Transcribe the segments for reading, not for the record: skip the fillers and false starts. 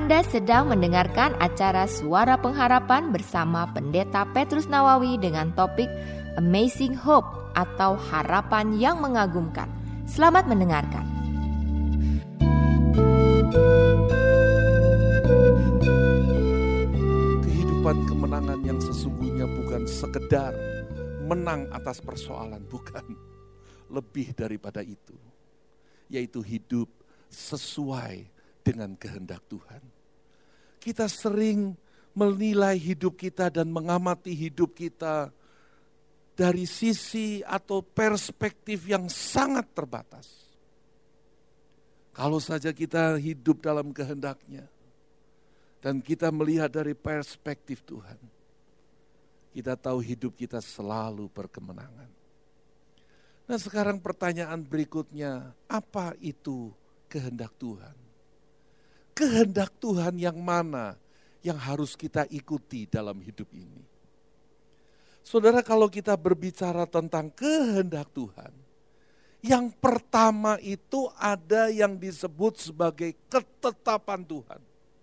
Anda sedang mendengarkan acara Suara Pengharapan bersama Pendeta Petrus Nawawi dengan topik Amazing Hope atau Harapan yang Mengagumkan. Selamat mendengarkan. Kehidupan kemenangan yang sesungguhnya bukan sekedar menang atas persoalan, bukan. Lebih daripada itu, yaitu hidup sesuai dengan kehendak Tuhan. Kita sering menilai hidup kita dan mengamati hidup kita dari sisi atau perspektif yang sangat terbatas. Kalau saja kita hidup dalam kehendak-Nya dan kita melihat dari perspektif Tuhan, kita tahu hidup kita selalu berkemenangan. Nah, sekarang pertanyaan berikutnya, apa itu kehendak Tuhan? Kehendak Tuhan yang mana yang harus kita ikuti dalam hidup ini? Saudara, kalau kita berbicara tentang kehendak Tuhan, yang pertama itu ada yang disebut sebagai ketetapan Tuhan.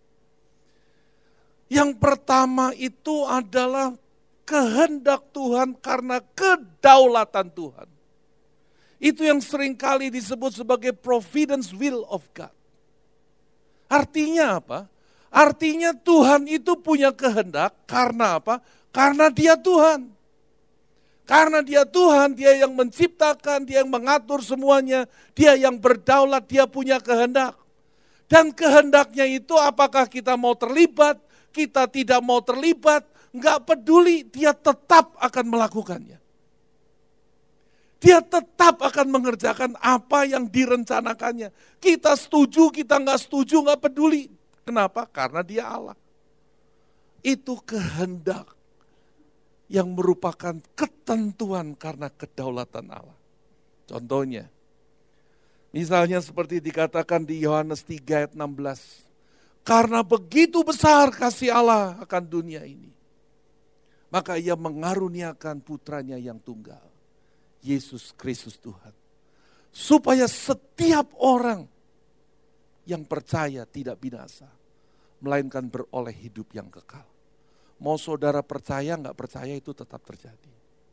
Yang pertama itu adalah kehendak Tuhan karena kedaulatan Tuhan. Itu yang seringkali disebut sebagai providence will of God. Artinya apa? Artinya Tuhan itu punya kehendak karena apa? Karena Dia Tuhan. Karena Dia Tuhan, Dia yang menciptakan, Dia yang mengatur semuanya, Dia yang berdaulat, Dia punya kehendak. Dan kehendaknya itu apakah kita mau terlibat, kita tidak mau terlibat, enggak peduli, Dia tetap akan melakukannya. Dia tetap akan mengerjakan apa yang direncanakannya. Kita setuju, kita nggak setuju, nggak peduli. Kenapa? Karena Dia Allah. Itu kehendak yang merupakan ketentuan karena kedaulatan Allah. Contohnya, misalnya seperti dikatakan di Yohanes 3 ayat 16. Karena begitu besar kasih Allah akan dunia ini, maka Ia mengaruniakan putranya yang tunggal, Yesus Kristus Tuhan. Supaya setiap orang yang percaya tidak binasa, melainkan beroleh hidup yang kekal. Mau saudara percaya nggak percaya itu tetap terjadi.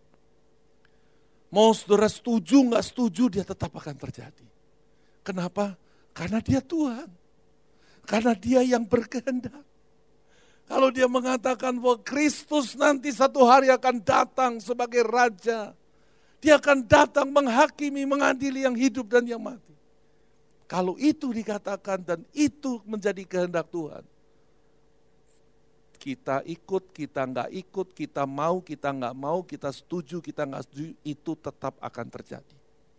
Mau saudara setuju nggak setuju dia tetap akan terjadi. Kenapa? Karena Dia Tuhan. Karena Dia yang berkehendak. Kalau Dia mengatakan bahwa Kristus nanti satu hari akan datang sebagai Raja, Dia akan datang menghakimi, mengadili yang hidup dan yang mati. Kalau itu dikatakan dan itu menjadi kehendak Tuhan, kita ikut, kita nggak ikut, kita mau, kita nggak mau, kita setuju, kita nggak setuju, itu tetap akan terjadi.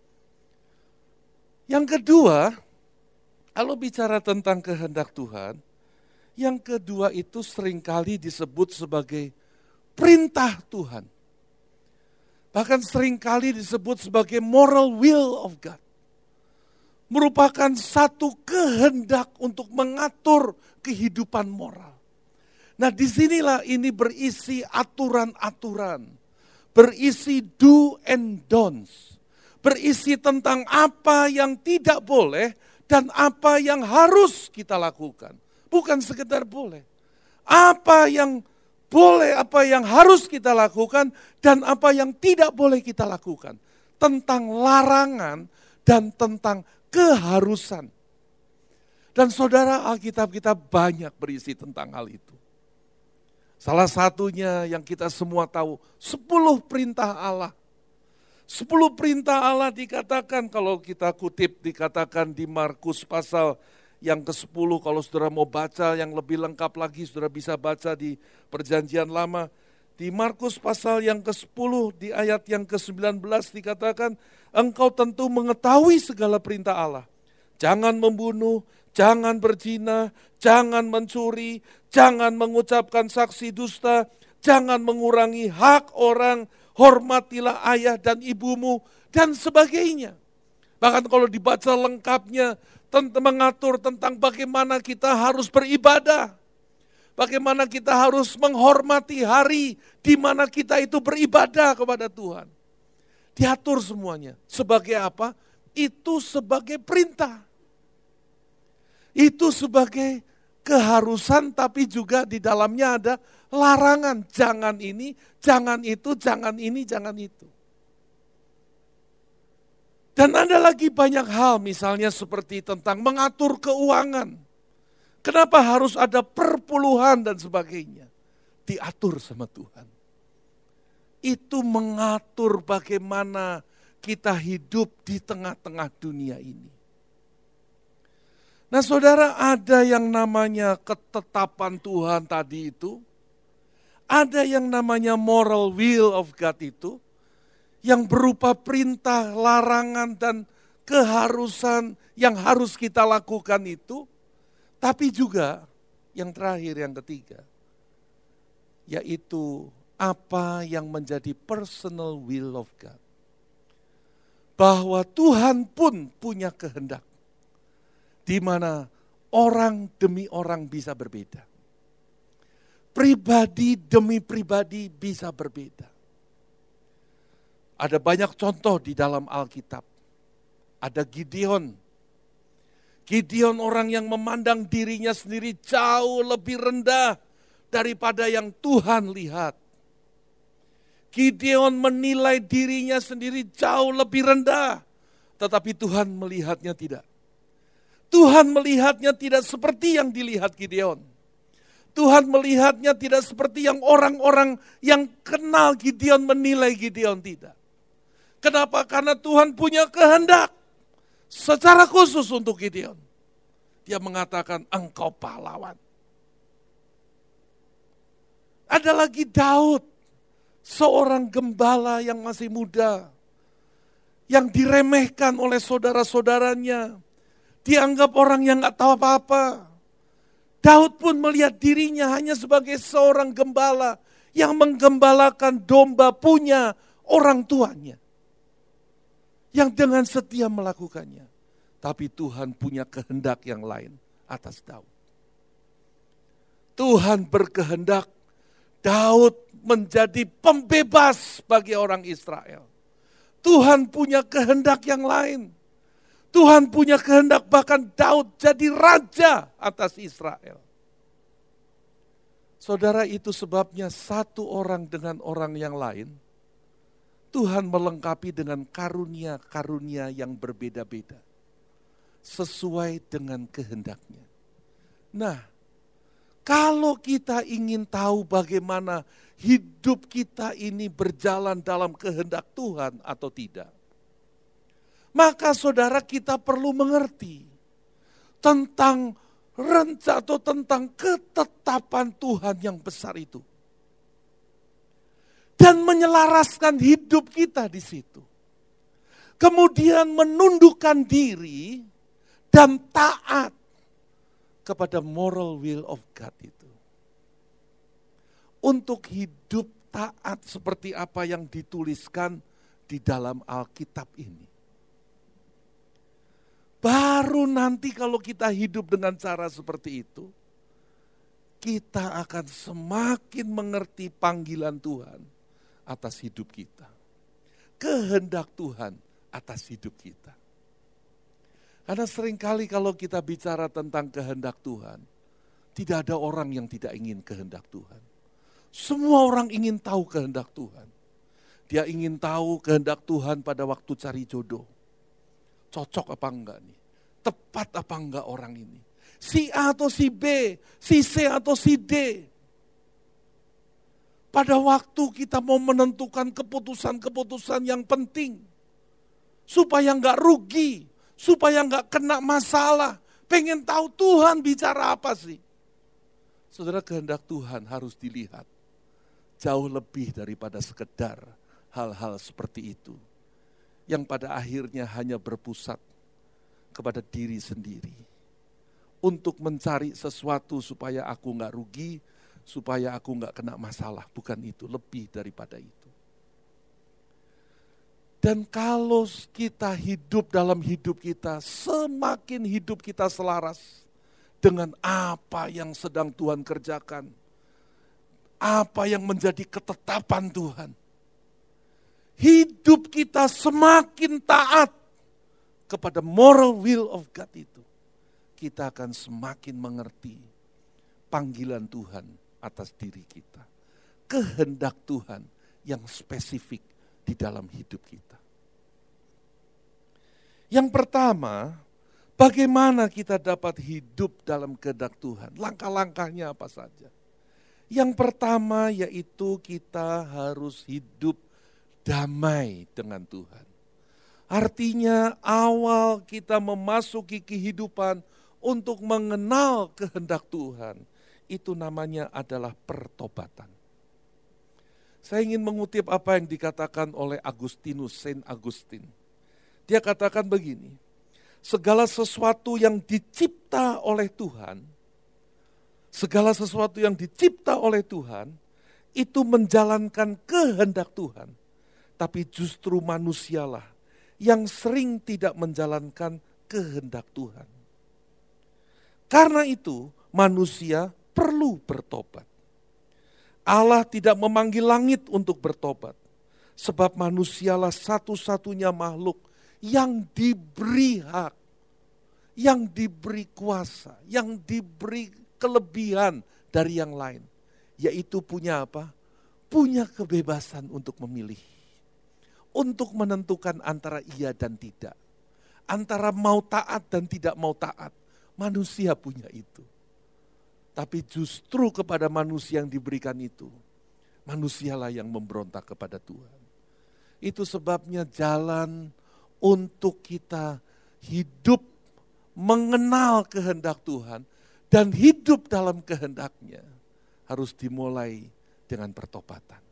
Yang kedua, kalau bicara tentang kehendak Tuhan, yang kedua itu seringkali disebut sebagai perintah Tuhan. Bahkan seringkali disebut sebagai moral will of God. Merupakan satu kehendak untuk mengatur kehidupan moral. Nah, disinilah ini berisi aturan-aturan. Berisi do and don'ts. Berisi tentang apa yang tidak boleh dan apa yang harus kita lakukan. Bukan sekedar boleh. Apa yang boleh, apa yang harus kita lakukan, dan apa yang tidak boleh kita lakukan. Tentang larangan dan tentang keharusan. Dan saudara, Alkitab kita banyak berisi tentang hal itu. Salah satunya yang kita semua tahu, 10 perintah Allah. 10 perintah Allah dikatakan, kalau kita kutip dikatakan di Markus pasal yang ke-10, kalau saudara mau baca yang lebih lengkap lagi, saudara bisa baca di Perjanjian Lama. Di Markus pasal yang ke-10, di ayat yang ke-19 dikatakan, engkau tentu mengetahui segala perintah Allah. Jangan membunuh, jangan berzina, jangan mencuri, jangan mengucapkan saksi dusta, jangan mengurangi hak orang, hormatilah ayah dan ibumu, dan sebagainya. Bahkan kalau dibaca lengkapnya, mengatur tentang bagaimana kita harus beribadah. Bagaimana kita harus menghormati hari di mana kita itu beribadah kepada Tuhan. Diatur semuanya. Sebagai apa? Itu sebagai perintah. Itu sebagai keharusan, tapi juga di dalamnya ada larangan. Jangan ini, jangan itu, jangan ini, jangan itu. Dan ada lagi banyak hal, misalnya seperti tentang mengatur keuangan. Kenapa harus ada perpuluhan dan sebagainya? Diatur sama Tuhan. Itu mengatur bagaimana kita hidup di tengah-tengah dunia ini. Nah saudara, ada yang namanya ketetapan Tuhan tadi itu. Ada yang namanya moral will of God itu. Yang berupa perintah, larangan, dan keharusan yang harus kita lakukan itu. Tapi juga yang terakhir, yang ketiga. Yaitu apa yang menjadi personal will of God. Bahwa Tuhan pun punya kehendak. Di mana orang demi orang bisa berbeda. Pribadi demi pribadi bisa berbeda. Ada banyak contoh di dalam Alkitab. Ada Gideon. Gideon orang yang memandang dirinya sendiri jauh lebih rendah daripada yang Tuhan lihat. Gideon menilai dirinya sendiri jauh lebih rendah. Tetapi Tuhan melihatnya tidak. Tuhan melihatnya tidak seperti yang dilihat Gideon. Tuhan melihatnya tidak seperti yang orang-orang yang kenal Gideon menilai Gideon, tidak. Kenapa? Karena Tuhan punya kehendak secara khusus untuk Gideon. Dia mengatakan, engkau pahlawan. Ada lagi Daud, seorang gembala yang masih muda, yang diremehkan oleh saudara-saudaranya. Dianggap orang yang gak tahu apa-apa. Daud pun melihat dirinya hanya sebagai seorang gembala yang menggembalakan domba punya orang tuanya. Yang dengan setia melakukannya. Tapi Tuhan punya kehendak yang lain atas Daud. Tuhan berkehendak Daud menjadi pembebas bagi orang Israel. Tuhan punya kehendak yang lain. Tuhan punya kehendak bahkan Daud jadi raja atas Israel. Saudara, itu sebabnya satu orang dengan orang yang lain, Tuhan melengkapi dengan karunia-karunia yang berbeda-beda. Sesuai dengan kehendaknya. Nah, kalau kita ingin tahu bagaimana hidup kita ini berjalan dalam kehendak Tuhan atau tidak, maka saudara kita perlu mengerti tentang rencana atau tentang ketetapan Tuhan yang besar itu. Dan menyelaraskan hidup kita di situ. Kemudian menundukkan diri dan taat kepada moral will of God itu. Untuk hidup taat seperti apa yang dituliskan di dalam Alkitab ini. Baru nanti kalau kita hidup dengan cara seperti itu, kita akan semakin mengerti panggilan Tuhan atas hidup kita. Kehendak Tuhan atas hidup kita. Karena seringkali kalau kita bicara tentang kehendak Tuhan, tidak ada orang yang tidak ingin kehendak Tuhan. Semua orang ingin tahu kehendak Tuhan. Dia ingin tahu kehendak Tuhan pada waktu cari jodoh. Cocok apa enggak nih? Tepat apa enggak orang ini? Si A atau si B, si C atau si D. Pada waktu kita mau menentukan keputusan-keputusan yang penting. Supaya enggak rugi, supaya enggak kena masalah. Pengen tahu Tuhan bicara apa sih? Saudara, kehendak Tuhan harus dilihat. Jauh lebih daripada sekedar hal-hal seperti itu. Yang pada akhirnya hanya berpusat kepada diri sendiri. Untuk mencari sesuatu supaya aku gak rugi, supaya aku gak kena masalah. Bukan itu, lebih daripada itu. Dan kalau kita hidup dalam hidup kita, semakin hidup kita selaras dengan apa yang sedang Tuhan kerjakan. Apa yang menjadi ketetapan Tuhan. Hidup kita semakin taat kepada moral will of God itu. Kita akan semakin mengerti panggilan Tuhan atas diri kita. Kehendak Tuhan yang spesifik di dalam hidup kita. Yang pertama, bagaimana kita dapat hidup dalam kehendak Tuhan? Langkah-langkahnya apa saja? Yang pertama yaitu kita harus hidup damai dengan Tuhan. Artinya awal kita memasuki kehidupan untuk mengenal kehendak Tuhan, itu namanya adalah pertobatan. Saya ingin mengutip apa yang dikatakan oleh Agustinus, Saint Augustine. Dia katakan begini, segala sesuatu yang dicipta oleh Tuhan, segala sesuatu yang dicipta oleh Tuhan, itu menjalankan kehendak Tuhan. Tapi justru manusialah yang sering tidak menjalankan kehendak Tuhan. Karena itu manusia perlu bertobat. Allah tidak memanggil langit untuk bertobat. Sebab manusialah satu-satunya makhluk yang diberi hak, yang diberi kuasa, yang diberi kelebihan dari yang lain. Yaitu punya apa? Punya kebebasan untuk memilih. Untuk menentukan antara iya dan tidak. Antara mau taat dan tidak mau taat. Manusia punya itu. Tapi justru kepada manusia yang diberikan itu, manusialah yang memberontak kepada Tuhan. Itu sebabnya jalan untuk kita hidup mengenal kehendak Tuhan dan hidup dalam kehendaknya harus dimulai dengan pertobatan.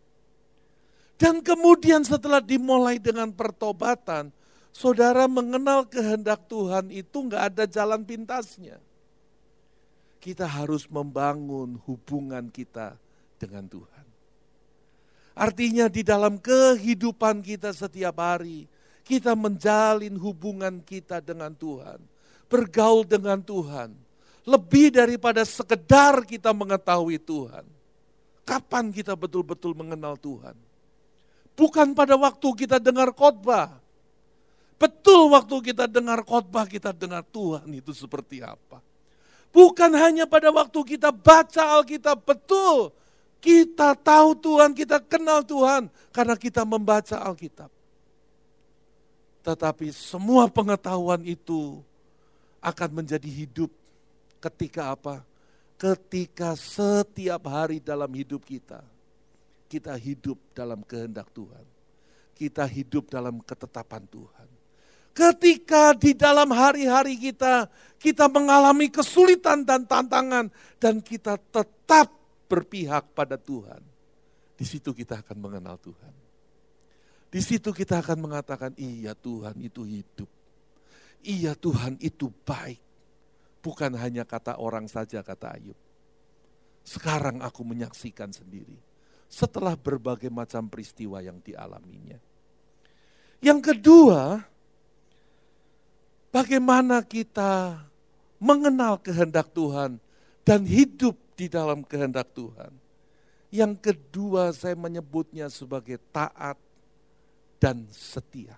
Dan kemudian setelah dimulai dengan pertobatan, saudara mengenal kehendak Tuhan itu enggak ada jalan pintasnya. Kita harus membangun hubungan kita dengan Tuhan. Artinya di dalam kehidupan kita setiap hari, kita menjalin hubungan kita dengan Tuhan. Bergaul dengan Tuhan. Lebih daripada sekedar kita mengetahui Tuhan. Kapan kita betul-betul mengenal Tuhan? Bukan pada waktu kita dengar khotbah. Betul waktu kita dengar khotbah, kita dengar Tuhan itu seperti apa. Bukan hanya pada waktu kita baca Alkitab, betul. Kita tahu Tuhan, kita kenal Tuhan karena kita membaca Alkitab. Tetapi semua pengetahuan itu akan menjadi hidup ketika apa? Ketika setiap hari dalam hidup kita hidup dalam kehendak Tuhan. Kita hidup dalam ketetapan Tuhan. Ketika di dalam hari-hari kita mengalami kesulitan dan tantangan dan kita tetap berpihak pada Tuhan. Di situ kita akan mengenal Tuhan. Di situ kita akan mengatakan, iya Tuhan itu hidup. Iya Tuhan itu baik. Bukan hanya kata orang saja, kata Ayub. Sekarang aku menyaksikan sendiri. Setelah berbagai macam peristiwa yang dialaminya. Yang kedua, bagaimana kita mengenal kehendak Tuhan dan hidup di dalam kehendak Tuhan. Yang kedua saya menyebutnya sebagai taat dan setia.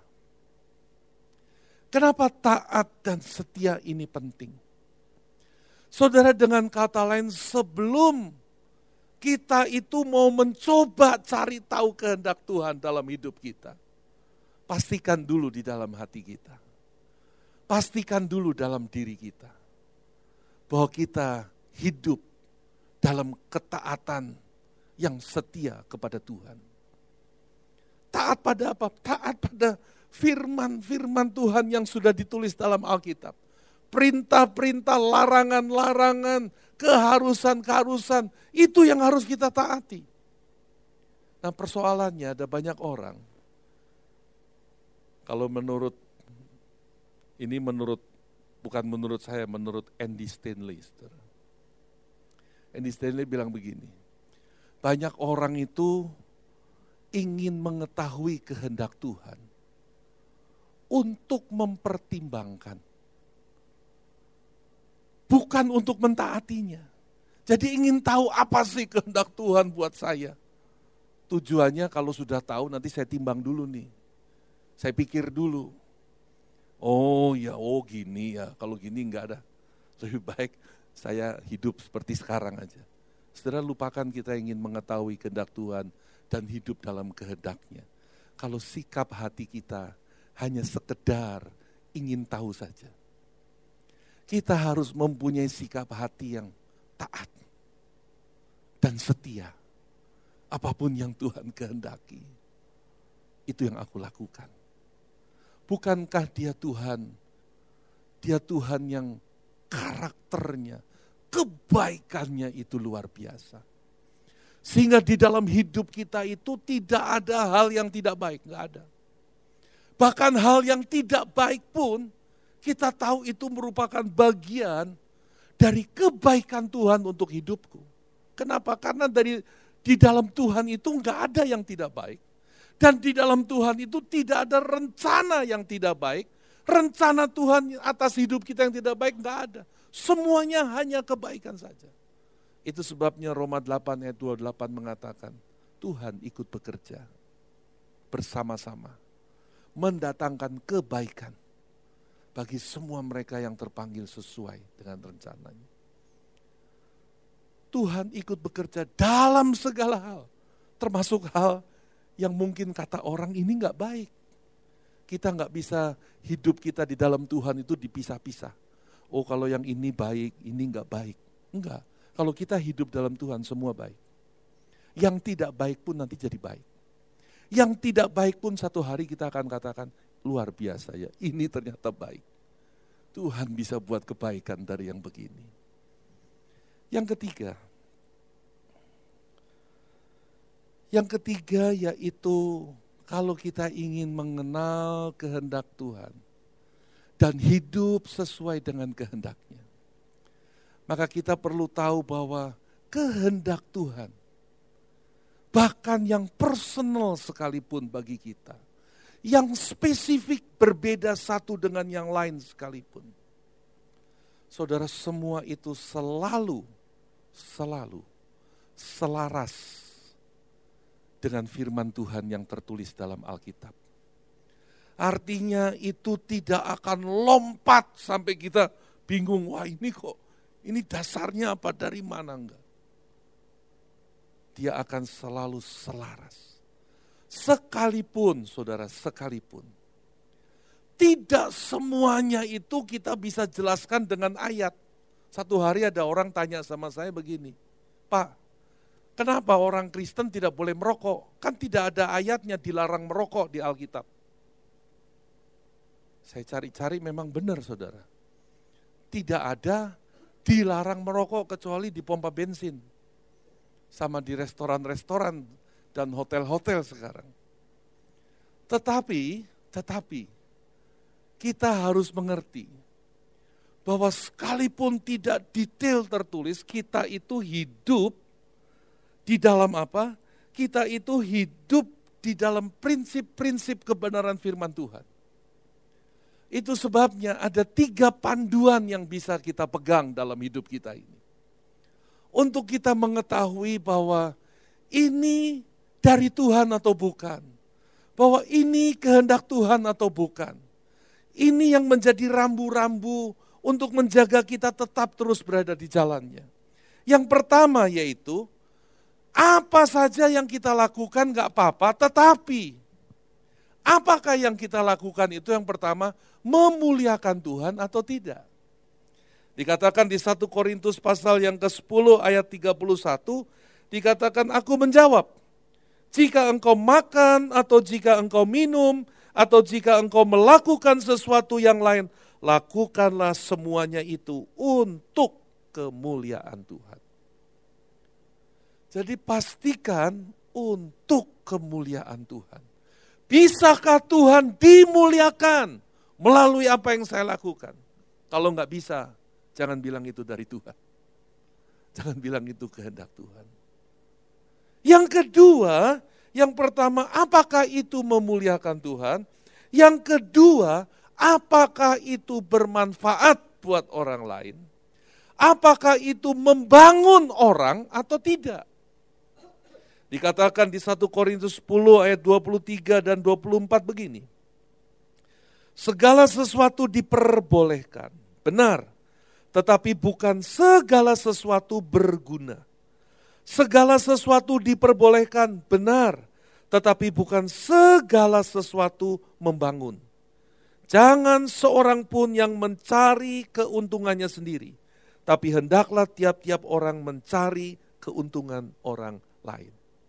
Kenapa taat dan setia ini penting? Saudara, dengan kata lain, sebelum kita itu mau mencoba cari tahu kehendak Tuhan dalam hidup kita, pastikan dulu di dalam hati kita. Pastikan dulu dalam diri kita bahwa kita hidup dalam ketaatan yang setia kepada Tuhan. Taat pada apa? Taat pada firman-firman Tuhan yang sudah ditulis dalam Alkitab. Perintah-perintah, larangan-larangan, keharusan-keharusan, itu yang harus kita taati. Nah, persoalannya ada banyak orang, kalau bukan menurut saya, menurut Andy Stanley. Andy Stanley bilang begini, banyak orang itu ingin mengetahui kehendak Tuhan untuk mempertimbangkan, bukan untuk mentaatinya. Jadi ingin tahu apa sih kehendak Tuhan buat saya. Tujuannya kalau sudah tahu nanti saya timbang dulu nih. Saya pikir dulu. Oh gini ya, kalau gini enggak ada. Lebih baik Saya hidup seperti sekarang aja. Saudara, lupakan kita ingin mengetahui kehendak Tuhan dan hidup dalam kehendak-Nya. Kalau sikap hati kita hanya sekedar ingin tahu saja. Kita harus mempunyai sikap hati yang taat dan setia. Apapun yang Tuhan kehendaki, itu yang aku lakukan. Bukankah Dia Tuhan yang karakternya, kebaikannya itu luar biasa. Sehingga di dalam hidup kita itu tidak ada hal yang tidak baik, enggak ada. Bahkan hal yang tidak baik pun kita tahu itu merupakan bagian dari kebaikan Tuhan untuk hidupku. Kenapa? Karena di dalam Tuhan itu enggak ada yang tidak baik. Dan di dalam Tuhan itu tidak ada rencana yang tidak baik. Rencana Tuhan atas hidup kita yang tidak baik enggak ada. Semuanya hanya kebaikan saja. Itu sebabnya Roma 8 ayat 28 mengatakan, Tuhan ikut bekerja bersama-sama, mendatangkan kebaikan bagi semua mereka yang terpanggil sesuai dengan rencananya. Tuhan ikut bekerja dalam segala hal, termasuk hal yang mungkin kata orang ini enggak baik. Kita enggak bisa hidup kita di dalam Tuhan itu dipisah-pisah. Oh kalau yang ini baik, ini enggak baik. Enggak, kalau kita hidup dalam Tuhan semua baik. Yang tidak baik pun nanti jadi baik. Yang tidak baik pun satu hari kita akan katakan, luar biasa ya, ini ternyata baik. Tuhan bisa buat kebaikan dari yang begini. Yang ketiga yaitu kalau kita ingin mengenal kehendak Tuhan dan hidup sesuai dengan kehendak-Nya, maka kita perlu tahu bahwa kehendak Tuhan, bahkan yang personal sekalipun bagi kita, yang spesifik berbeda satu dengan yang lain sekalipun, saudara, semua itu selalu selaras dengan firman Tuhan yang tertulis dalam Alkitab. Artinya itu tidak akan lompat sampai kita bingung, wah ini kok, ini dasarnya apa, dari mana, enggak. Dia akan selalu selaras. Sekalipun, saudara, sekalipun. Tidak semuanya itu kita bisa jelaskan dengan ayat. Satu hari ada orang tanya sama saya begini, Pak, kenapa orang Kristen tidak boleh merokok? Kan tidak ada ayatnya dilarang merokok di Alkitab. Saya cari-cari, memang benar saudara. Tidak ada dilarang merokok kecuali di pompa bensin. Sama di restoran-restoran dan hotel-hotel sekarang. Tetapi kita harus mengerti bahwa sekalipun tidak detail tertulis, kita itu hidup di dalam apa? Kita itu hidup di dalam prinsip-prinsip kebenaran firman Tuhan. Itu sebabnya ada 3 panduan yang bisa kita pegang dalam hidup kita ini. Untuk kita mengetahui bahwa ini dari Tuhan atau bukan. Bahwa ini kehendak Tuhan atau bukan. Ini yang menjadi rambu-rambu untuk menjaga kita tetap terus berada di jalannya. Yang pertama yaitu, apa saja yang kita lakukan gak apa-apa, tetapi apakah yang kita lakukan itu yang pertama memuliakan Tuhan atau tidak. Dikatakan di 1 Korintus pasal yang ke-10 ayat 31, dikatakan aku menjawab, jika engkau makan atau jika engkau minum atau jika engkau melakukan sesuatu yang lain, lakukanlah semuanya itu untuk kemuliaan Tuhan. Jadi pastikan untuk kemuliaan Tuhan. Bisakah Tuhan dimuliakan melalui apa yang saya lakukan? Kalau enggak bisa, jangan bilang itu dari Tuhan. Jangan bilang itu kehendak Tuhan. Yang kedua, yang pertama, apakah itu memuliakan Tuhan? Yang kedua, apakah itu bermanfaat buat orang lain? Apakah itu membangun orang atau tidak? Dikatakan di 1 Korintus 10 ayat 23 dan 24 begini. Segala sesuatu diperbolehkan, benar. tetapi bukan segala sesuatu berguna. Segala sesuatu diperbolehkan, benar, tetapi bukan segala sesuatu membangun. Jangan seorang pun yang mencari keuntungannya sendiri, tapi hendaklah tiap-tiap orang mencari keuntungan orang lain.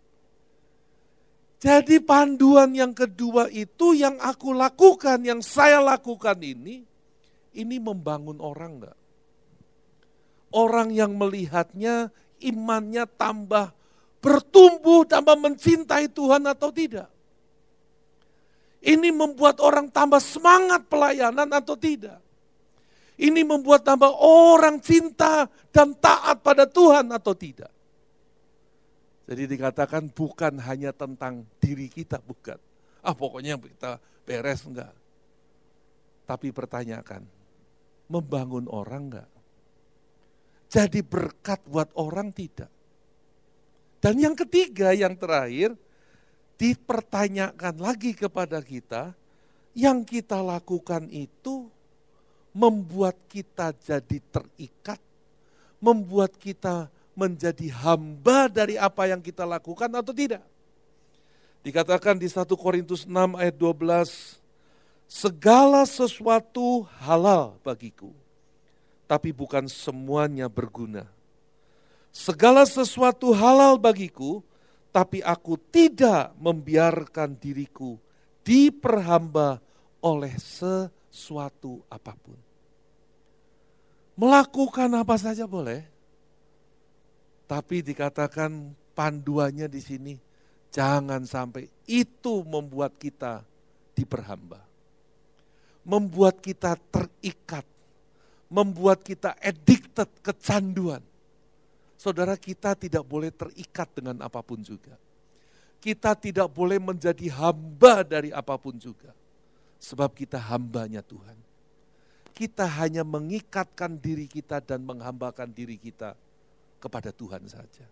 Jadi panduan yang kedua itu yang aku lakukan, yang saya lakukan ini membangun orang enggak? Orang yang melihatnya imannya tambah bertumbuh, tambah mencintai Tuhan atau tidak? Ini membuat orang tambah semangat pelayanan atau tidak? Ini membuat tambah orang cinta dan taat pada Tuhan atau tidak? Jadi dikatakan bukan hanya tentang diri kita, bukan. Pokoknya kita beres, enggak. Tapi pertanyakan, membangun orang enggak? Jadi berkat buat orang tidak? Dan yang ketiga, yang terakhir, dipertanyakan lagi kepada kita, yang kita lakukan itu membuat kita jadi terikat, membuat kita menjadi hamba dari apa yang kita lakukan atau tidak. Dikatakan di 1 Korintus 6 ayat 12, segala sesuatu halal bagiku, tapi bukan semuanya berguna. Segala sesuatu halal bagiku, tapi aku tidak membiarkan diriku diperhamba oleh sesuatu apapun. Melakukan apa saja boleh, tapi dikatakan panduannya di sini, jangan sampai itu membuat kita diperhamba. Membuat kita terikat, membuat kita addicted, kecanduan. Saudara, kita tidak boleh terikat dengan apapun juga. Kita tidak boleh menjadi hamba dari apapun juga. Sebab kita hambanya Tuhan. Kita hanya mengikatkan diri kita dan menghambakan diri kita kepada Tuhan saja.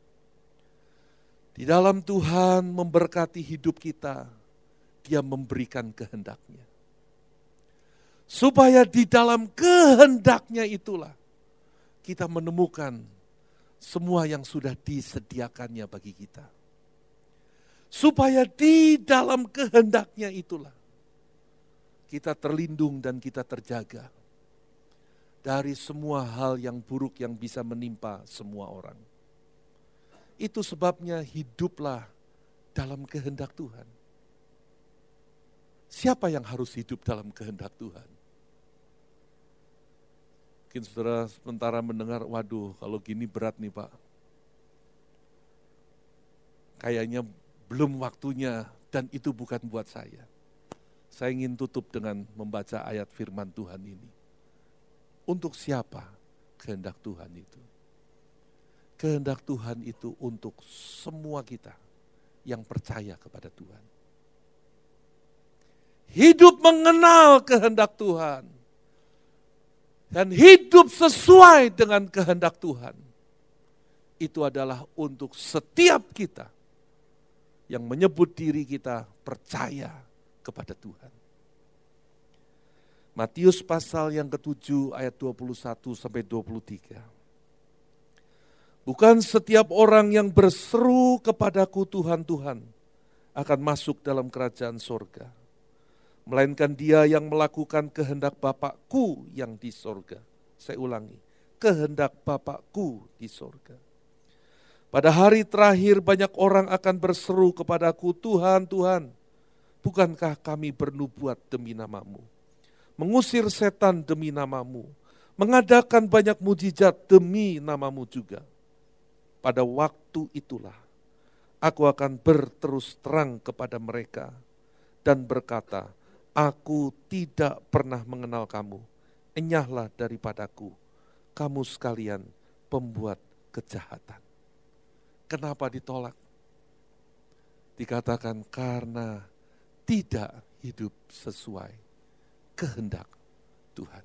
Di dalam Tuhan memberkati hidup kita, Dia memberikan kehendak-Nya. Supaya di dalam kehendak-Nya itulah kita menemukan semua yang sudah disediakannya bagi kita. Supaya di dalam kehendak-Nya itulah kita terlindung dan kita terjaga dari semua hal yang buruk yang bisa menimpa semua orang. Itu sebabnya hiduplah dalam kehendak Tuhan. Siapa yang harus hidup dalam kehendak Tuhan? Mungkin saudara sementara mendengar, waduh kalau gini berat nih Pak. Kayaknya belum waktunya dan itu bukan buat saya. Saya ingin tutup dengan membaca ayat firman Tuhan ini. Untuk siapa kehendak Tuhan itu? Kehendak Tuhan itu untuk semua kita yang percaya kepada Tuhan. Hidup mengenal kehendak Tuhan. Dan hidup sesuai dengan kehendak Tuhan. Itu adalah untuk setiap kita yang menyebut diri kita percaya kepada Tuhan. Matius pasal yang ke-7 ayat 21 sampai 23. Bukan setiap orang yang berseru kepadaku Tuhan, Tuhan akan masuk dalam kerajaan sorga. Melainkan dia yang melakukan kehendak Bapakku yang di sorga. Saya ulangi, kehendak Bapakku di sorga. Pada hari terakhir banyak orang akan berseru kepadaku, Tuhan, Tuhan, bukankah kami bernubuat demi namamu? Mengusir setan demi namamu, mengadakan banyak mujizat demi namamu juga. Pada waktu itulah, aku akan berterus terang kepada mereka dan berkata, aku tidak pernah mengenal kamu, enyahlah daripadaku, kamu sekalian pembuat kejahatan. Kenapa ditolak? Dikatakan karena tidak hidup sesuai kehendak Tuhan.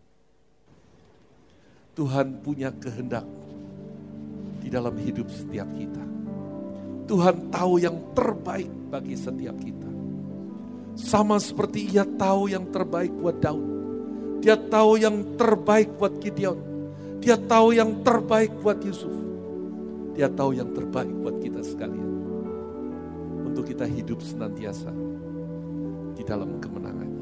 Tuhan punya kehendak di dalam hidup setiap kita. Tuhan tahu yang terbaik bagi setiap kita. Sama seperti Ia tahu yang terbaik buat Daud. Dia tahu yang terbaik buat Gideon. Dia tahu yang terbaik buat Yusuf. Dia tahu yang terbaik buat kita sekalian. Untuk kita hidup senantiasa di dalam kemenangannya.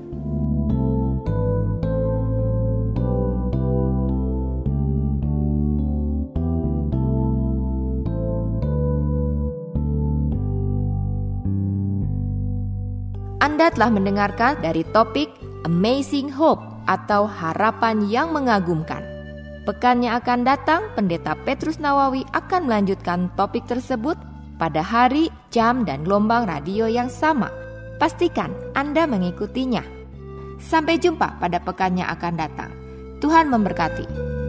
Anda telah mendengarkan dari topik Amazing Hope atau harapan yang mengagumkan. Pekan yang akan datang, Pendeta Petrus Nawawi akan melanjutkan topik tersebut pada hari, jam, dan gelombang radio yang sama. Pastikan Anda mengikutinya. Sampai jumpa pada pekan yang akan datang. Tuhan memberkati.